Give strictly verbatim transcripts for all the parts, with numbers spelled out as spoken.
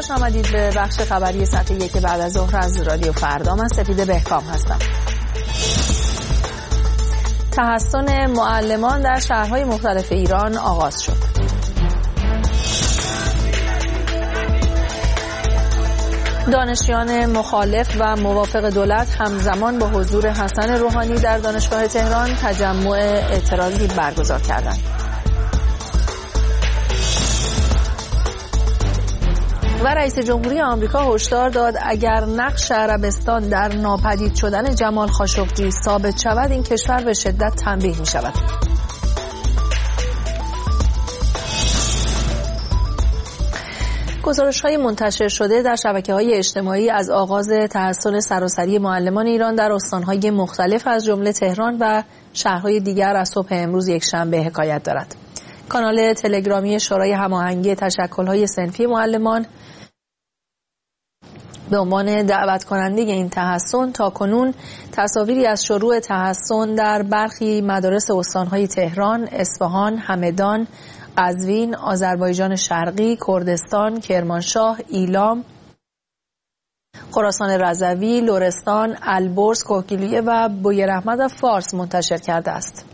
خوش آمدید به بخش خبری ساعت یک بعد از ظهر از رادیو فردا. من سپیده بهکام هستم. تحسن معلمان در شهرهای مختلف ایران آغاز شد. دانشجویان مخالف و موافق دولت همزمان با حضور حسن روحانی در دانشگاه تهران تجمع اعتراضی برگزار کردند. و رئیس جمهوری آمریکا هشدار داد اگر نقش عربستان در ناپدید شدن جمال خاشقجی ثابت شود این کشور به شدت تنبیه می شود. گزارش‌های منتشر شده در شبکه‌های اجتماعی از آغاز تحسن سراسری معلمان ایران در استان‌های مختلف از جمله تهران و شهرهای دیگر از صبح امروز یکشنبه حکایت دارد. کانال تلگرامی شورای هماهنگی تشکل‌های صنفی معلمان به عنوان دعوت کننده این تحسن تاکنون تصاویری از شروع تحسن در برخی مدارس استان‌های تهران، اصفهان، همدان، قزوین، آذربایجان شرقی، کردستان، کرمانشاه، ایلام، خراسان رضوی، لرستان، البرز، کوکیلیه و بویراحمد و فارس منتشر کرده است.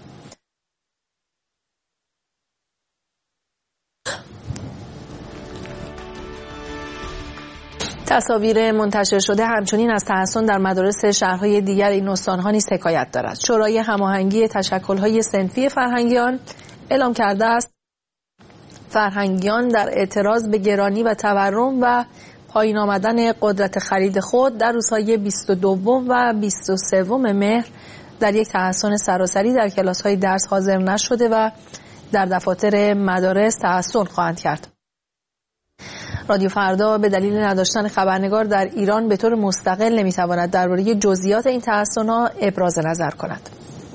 تصاویر منتشر شده همچنین از تحسن در مدارس شهرهای دیگر این استان‌ها نیز حکایت دارد. شورای هماهنگی تشکل‌های صنفی فرهنگیان اعلام کرده است فرهنگیان در اعتراض به گرانی و تورم و پایین آمدن قدرت خرید خود در روزهای بیست و دو و بیست و سه مهر در یک تحسن سراسری در کلاس‌های درس حاضر نشده و در دفاتر مدارس تحسن خواهند کرد. رادیو فردا به دلیل نداشتن خبرنگار در ایران به طور مستقل نمیتواند درباره جزئیات این تحسن‌ها ابراز نظر کند.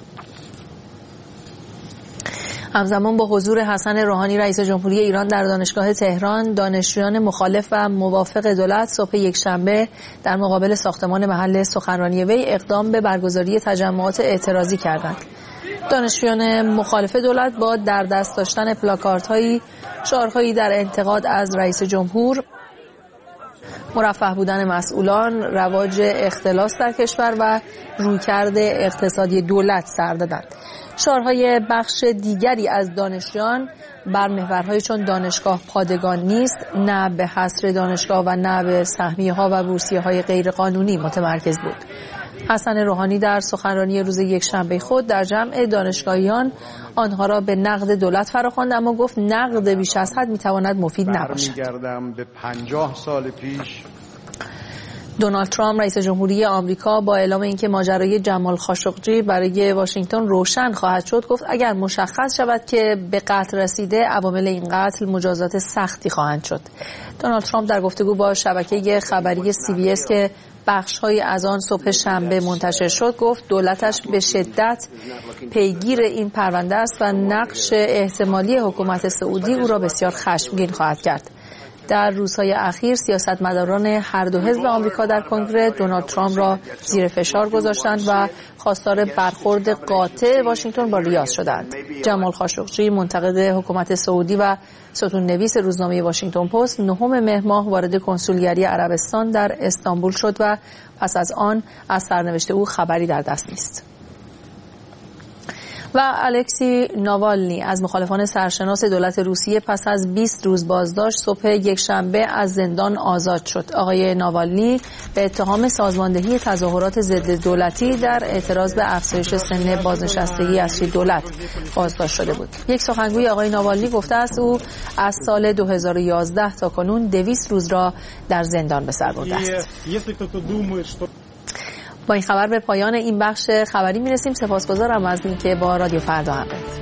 همزمان با حضور حسن روحانی رئیس جمهوری ایران در دانشگاه تهران، دانشجویان مخالف و موافق دولت صبح یکشنبه در مقابل ساختمان محل سخنرانی وی اقدام به برگزاری تجمعات اعتراضی کردند. دانشجویان مخالف دولت با در دست داشتن پلاکاردهایی، شعارهایی در انتقاد از رئیس جمهور، مرفه بودن مسئولان، رواج اختلاس در کشور و رویکرد اقتصادی دولت سر دادند. شعارهای بخش دیگری از دانشجویان بر محورهای چون دانشگاه پادگان نیست، نه به حصر دانشگاه و نه به سهمیه‌ها و بورسیه‌های غیرقانونی متمرکز بود. حسن روحانی در سخنرانی روز یکشنبه خود در جمع دانشگاهیان آنها را به نقد دولت فراخواند، اما گفت نقد بیش از حد میتواند مفید نباشد. برمیگردم به پنجاه سال پیش. دونالد ترامپ رئیس جمهوری آمریکا با اعلام اینکه ماجرای جمال خاشقجی برای واشنگتن روشن خواهد شد گفت اگر مشخص شود که به قتل رسیده عوامل این قتل مجازات سختی خواهند شد. دونالد ترامپ در گفتگو با شبکه خبری سی بی اس که بخش‌هایی از آن صبح شنبه منتشر شد گفت دولتش به شدت پیگیر این پرونده است و نقش احتمالی حکومت سعودی او را بسیار خشمگین خواهد کرد. در روزهای اخیر سیاستمداران هر دو حزب آمریکا در کنگره دونالد ترامپ را زیر فشار گذاشتند و خواستار برخورد قاطع واشنگتن با ریاض شدند. جمال خاشقجی منتقد حکومت سعودی و ستون نویس روزنامه واشنگتن پست نهم مهر ماه وارد کنسولگری عربستان در استانبول شد و پس از آن از سرنوشت او خبری در دست نیست. و الکسی ناوالنی از مخالفان سرشناس دولت روسیه پس از بیست روز بازداشت صبح یکشنبه از زندان آزاد شد. آقای ناوالنی به اتهام سازماندهی تظاهرات ضد دولتی در اعتراض به افزایش سن بازنشستگی از دولت بازداشت شده بود. یک سخنگوی آقای ناوالنی گفته است او از سال دو هزار و یازده تا کنون دویست روز را در زندان به سر برده است. با این خبر به پایان این بخش خبری میرسیم. سپاسگزارم از اینکه با رادیو فردا همراهید.